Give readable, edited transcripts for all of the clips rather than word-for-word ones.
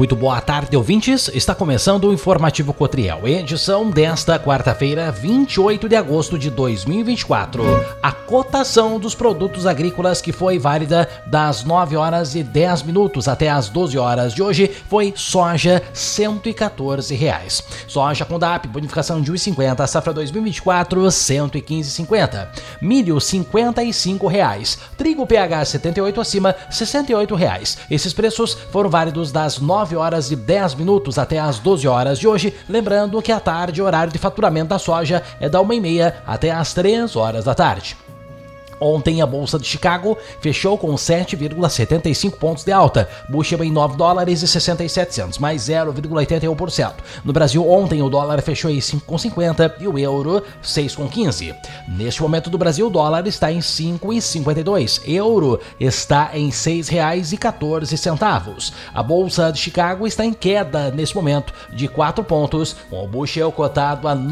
Muito boa tarde, ouvintes. Está começando o Informativo Cotriel, edição desta quarta-feira, 28 de agosto de 2024. A cotação dos produtos agrícolas que foi válida das 9 horas e 10 minutos até as 12 horas de hoje foi soja R$ 114. Soja com DAP, bonificação de R$ 1,50, safra 2024, R$ 115,50. Milho, R$ 55. Trigo PH 78 acima, R$ 68. Esses preços foram válidos das 9 horas e 10 minutos até as 12 horas de hoje, lembrando que à tarde o horário de faturamento da soja é da 1h30 até as 3 horas da tarde. Ontem a Bolsa de Chicago fechou com 7,75 pontos de alta, Bushel em $9,67, mais 0,81%. No Brasil, ontem o dólar fechou em 5,50 e o euro 6,15. Neste momento do Brasil, o dólar está em 5,52, euro está em R$ 6,14. A Bolsa de Chicago está em queda neste momento de 4 pontos, com o Bushel cotado a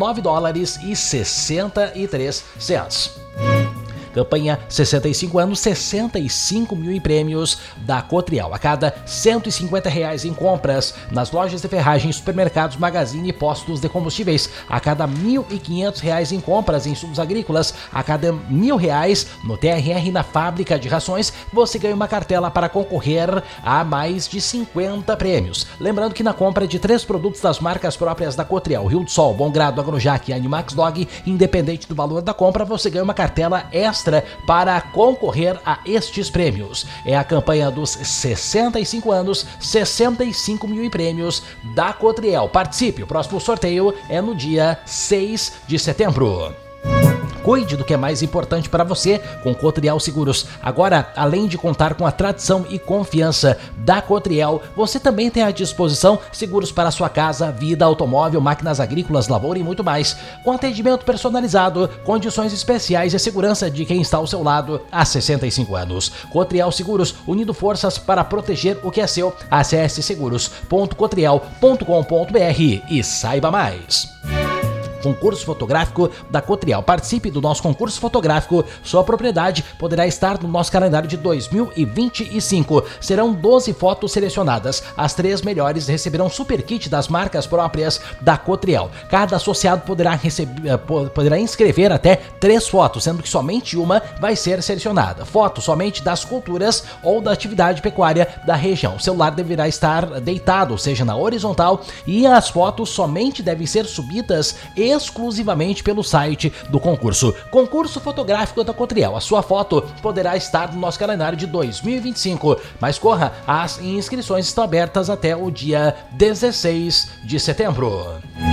$9,63. Campanha 65 anos, 65 mil em prêmios da Cotriel. A cada R$ 150 em compras nas lojas de ferragens, supermercados, magazine e postos de combustíveis. A cada R$ 1.500 em compras em insumos agrícolas. A cada R$ 1.000 no TRR na fábrica de rações, você ganha uma cartela para concorrer a mais de 50 prêmios. Lembrando que na compra de 3 produtos das marcas próprias da Cotriel, Rio do Sol, Bom Grado, Agrojac e Animax Dog, independente do valor da compra, você ganha uma cartela extra para concorrer a estes prêmios. É a campanha dos 65 anos, 65 mil em prêmios da Cotriel. Participe, o próximo sorteio é no dia 6 de setembro. Cuide do que é mais importante para você com Cotriel Seguros. Agora, além de contar com a tradição e confiança da Cotriel, você também tem à disposição seguros para sua casa, vida, automóvel, máquinas agrícolas, lavoura e muito mais. Com atendimento personalizado, condições especiais e segurança de quem está ao seu lado há 65 anos. Cotriel Seguros, unindo forças para proteger o que é seu. Acesse seguros.cotriel.com.br e saiba mais. Concurso fotográfico da Cotriel. Participe do nosso concurso fotográfico. Sua propriedade poderá estar no nosso calendário de 2025. Serão 12 fotos selecionadas. As 3 melhores receberão super kit das marcas próprias da Cotriel. Cada associado poderá inscrever até 3 fotos, sendo que somente uma vai ser selecionada. Foto somente das culturas ou da atividade pecuária da região. O celular deverá estar deitado, ou seja, na horizontal, e as fotos somente devem ser subidas exclusivamente pelo site do concurso. Concurso fotográfico da Cotriel. A sua foto poderá estar no nosso calendário de 2025, mas corra, as inscrições estão abertas até o dia 16 de setembro.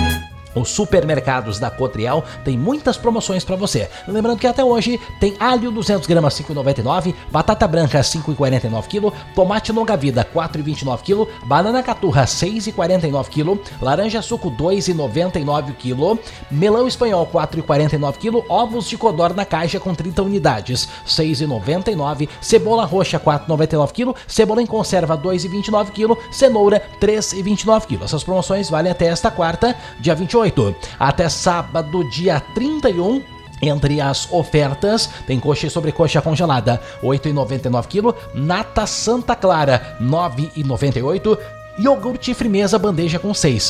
Os supermercados da Cotriel têm muitas promoções para você. Lembrando que até hoje tem alho 200 gramas 5,99, batata branca 5,49 kg, tomate longa vida 4,29 kg, banana caturra 6,49 kg, laranja suco 2,99 kg, melão espanhol 4,49 kg, ovos de codorna na caixa com 30 unidades 6,99, cebola roxa 4,99 kg, cebola em conserva 2,29 kg, cenoura 3,29 kg. Essas promoções valem até esta quarta, dia 28. Até sábado, dia 31. Entre as ofertas, tem coxa e sobrecoxa congelada, 8,99 kg, nata Santa Clara, 9,98 kg, iogurte Frimeza bandeja com 6,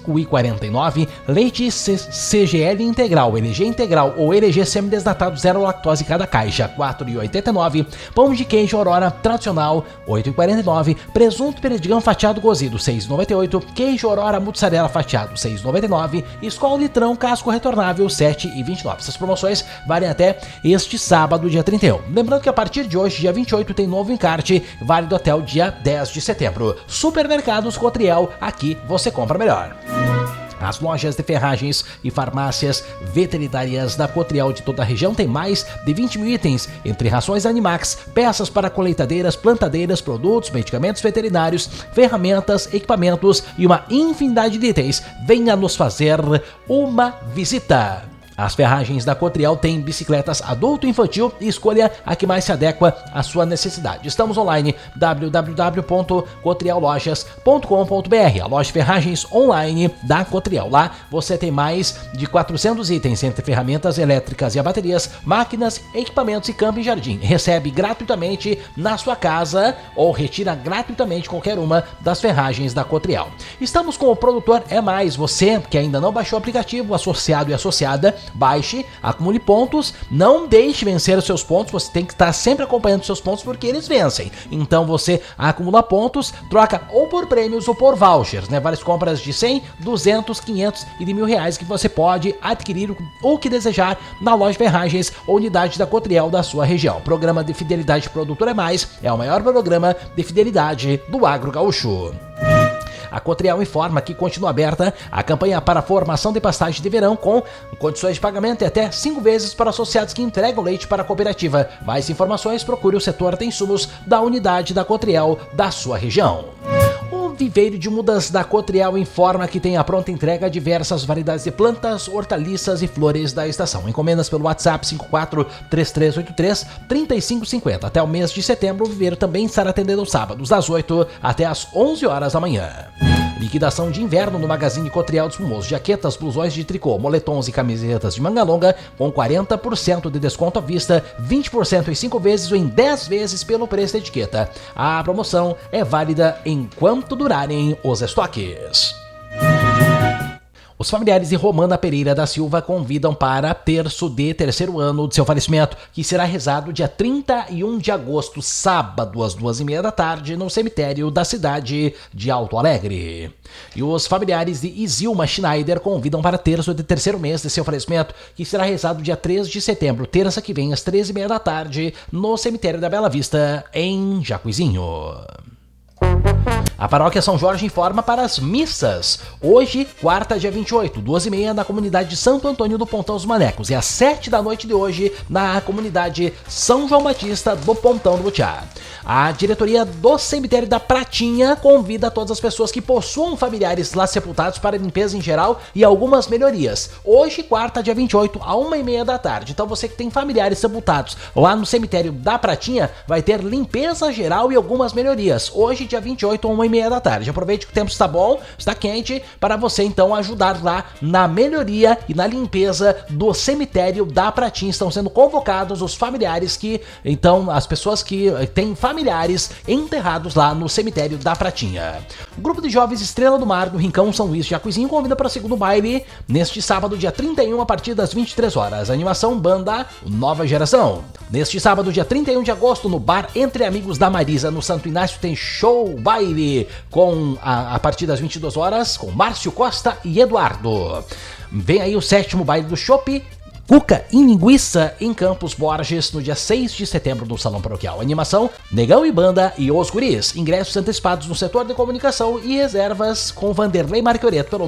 5,49, leite CGL integral, LG integral ou LG semidesnatado 0 lactose cada caixa, 4,89, pão de queijo Aurora tradicional, 8,49, presunto Perdigão fatiado cozido, 6,98, queijo Aurora mussarela fatiado, 6,99, Skol litrão casco retornável, 7,29. Essas promoções valem até este sábado, dia 31. Lembrando que a partir de hoje, dia 28, tem novo encarte, válido até o dia 10 de setembro. Supermercados Cotriel, aqui você compra melhor. As lojas de ferragens e farmácias veterinárias da Cotriel de toda a região têm mais de 20 mil itens, entre rações Animax, peças para colheitadeiras, plantadeiras, produtos, medicamentos veterinários, ferramentas, equipamentos e uma infinidade de itens. Venha nos fazer uma visita. As ferragens da Cotriel têm bicicletas adulto e infantil e escolha a que mais se adequa à sua necessidade. Estamos online, www.cotriellojas.com.br, a loja de ferragens online da Cotriel. Lá você tem mais de 400 itens, entre ferramentas elétricas e a baterias, máquinas, equipamentos e campo e jardim. Recebe gratuitamente na sua casa ou retira gratuitamente qualquer uma das ferragens da Cotriel. Estamos com o Produtor É Mais. Você que ainda não baixou o aplicativo, associado e associada, baixe, acumule pontos, não deixe vencer os seus pontos, você tem que estar sempre acompanhando os seus pontos porque eles vencem. Então você acumula pontos, troca ou por prêmios ou por vouchers, né? Várias compras de 100, 200, 500 e de R$1.000 que você pode adquirir o que desejar na loja de ferragens ou unidade da Cotriel da sua região. Programa de Fidelidade Produtor É Mais é o maior programa de fidelidade do agro gaúcho. A Cotriel informa que continua aberta a campanha para a formação de pastagem de verão com condições de pagamento e até 5 vezes para associados que entregam leite para a cooperativa. Mais informações, procure o setor de insumos da unidade da Cotriel da sua região. O Viveiro de Mudas da Cotriel informa que tem a pronta entrega diversas variedades de plantas, hortaliças e flores da estação. Encomendas pelo WhatsApp 5433833550. Até o mês de setembro, o Viveiro também estará atendendo aos sábados, das 8 até as 11 horas da manhã. Liquidação de inverno no Magazine Cotriel dos Espumoso. Jaquetas, blusões de tricô, moletons e camisetas de manga longa com 40% de desconto à vista, 20% em 5 vezes ou em 10 vezes pelo preço da etiqueta. A promoção é válida enquanto durarem os estoques. Os familiares de Romana Pereira da Silva convidam para terço de terceiro ano de seu falecimento, que será rezado dia 31 de agosto, sábado, às 2h30 da tarde, no cemitério da cidade de Alto Alegre. E os familiares de Isilma Schneider convidam para terço de terceiro mês de seu falecimento, que será rezado dia 3 de setembro, terça que vem, às 13h30 da tarde, no cemitério da Bela Vista, em Jacuizinho. A Paróquia São Jorge informa para as missas. Hoje, quarta, dia 28, 2h30, na comunidade de Santo Antônio do Pontão dos Manecos. E às 7 da noite de hoje, na comunidade São João Batista do Pontão do Butiá. A diretoria do cemitério da Pratinha convida todas as pessoas que possuam familiares lá sepultados para limpeza em geral e algumas melhorias. Hoje, quarta, dia 28, à 1h30 da tarde. Então você que tem familiares sepultados lá no cemitério da Pratinha, vai ter limpeza geral e algumas melhorias. Hoje, dia 28, à 1h30 da tarde. Aproveite que o tempo está bom, está quente, para você então ajudar lá na melhoria e na limpeza do cemitério da Pratinha. Estão sendo convocados os familiares que, então, as pessoas que têm familiares enterrados lá no cemitério da Pratinha. O grupo de jovens Estrela do Mar do Rincão São Luís de Jacuizinho convida para o segundo baile neste sábado, dia 31, a partir das 23 horas. Animação Banda Nova Geração. Neste sábado, dia 31 de agosto, no bar Entre Amigos da Marisa, no Santo Inácio, tem show baile com a partir das 22 horas com Márcio Costa e Eduardo. Vem aí o 7º baile do Chopp Cuca em Linguiça, em Campos Borges, no dia 6 de setembro no Salão Paroquial. Animação, Negão e Banda e Os Guris. Ingressos antecipados no setor de comunicação e reservas com Vanderlei Marquioreto pelo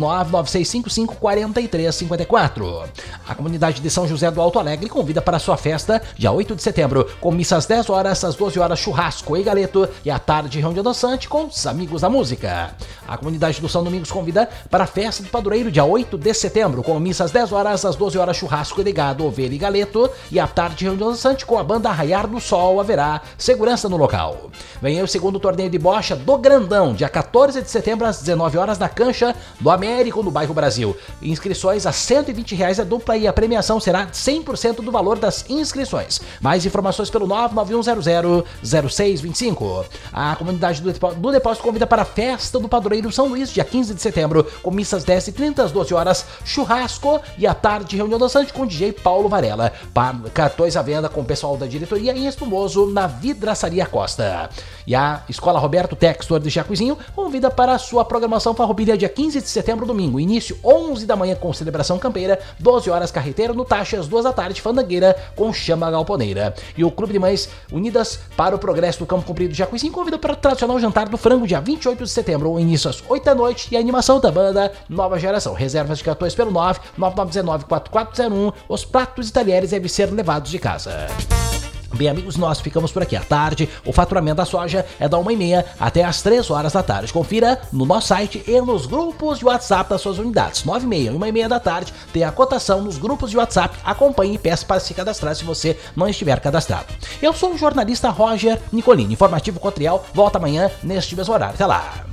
996554354. A comunidade de São José do Alto Alegre convida para sua festa, dia 8 de setembro, com missa às 10 horas, às 12 horas, churrasco e galeto, e à tarde, reunião dançante com os amigos da música. A comunidade do São Domingos convida para a festa do padroeiro, dia 8 de setembro, com missa às 10 horas, às 12 horas, churrasco de gado, ovelha e galeto, e à tarde, reunião dançante com a banda Arraiar do Sol. Haverá segurança no local. Vem aí o segundo torneio de bocha do Grandão, dia 14 de setembro, às 19 horas, na Cancha do Américo, no bairro Brasil. Inscrições a R$120 a dupla e a premiação será 100% do valor das inscrições. Mais informações pelo 991000625. A comunidade do Depósito convida para a festa do padroeiro São Luís, dia 15 de setembro, com missas 10h30 às 12 horas, churrasco, e à tarde, reunião dançante com DJ Paulo Varela. Cartões à venda com o pessoal da diretoria em Espumoso, na Vidraçaria Costa. E a Escola Roberto Textor de Jacuizinho convida para a sua programação farroupilha, dia 15 de setembro, domingo. Início 11 da manhã com celebração campeira, 12 horas carreteiro no Taxa, às 2 da tarde, fandangueira com chama galponeira. E o Clube de Mães Unidas para o Progresso do Campo Comprido de Jacuizinho convida para o tradicional jantar do frango, dia 28 de setembro, início às 8 da noite, e a animação da banda Nova Geração. Reservas de cartões pelo 999194401. Os pratos e talheres devem ser levados de casa. Bem, amigos, nós ficamos por aqui à tarde. O faturamento da soja é da 1h30 até as 3 horas da tarde. Confira no nosso site e nos grupos de WhatsApp das suas unidades. 9h30 e 1h30 da tarde tem a cotação nos grupos de WhatsApp. Acompanhe e peça para se cadastrar se você não estiver cadastrado. Eu sou o jornalista Roger Nicolini. Informativo Cotriel volta amanhã neste mesmo horário. Até lá!